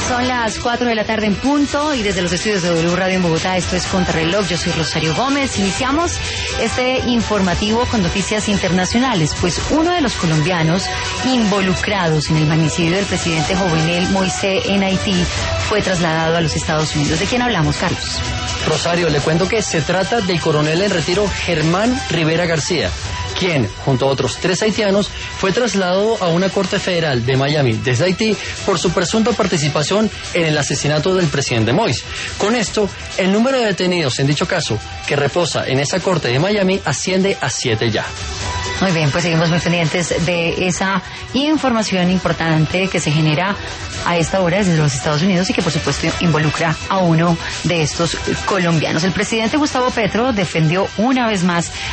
Son las 4 de la tarde en punto y desde los estudios de W Radio en Bogotá, esto es Contrarreloj. Yo soy Rosario Gómez. Iniciamos este informativo con noticias internacionales, pues uno de los colombianos involucrados en el magnicidio del presidente Jovenel Moisés en Haití fue trasladado a los Estados Unidos. ¿De quién hablamos, Carlos? Rosario, le cuento que se trata del coronel en retiro Germán Rivera García, quien, junto a otros 3 haitianos, fue trasladado a una corte federal de Miami desde Haití por su presunta participación en el asesinato del presidente Moïse. Con esto, el número de detenidos en dicho caso, que reposa en esa corte de Miami, asciende a 7 ya. Muy bien, pues seguimos muy pendientes de esa información importante que se genera a esta hora desde los Estados Unidos y que por supuesto involucra a uno de estos colombianos. El presidente Gustavo Petro defendió una vez más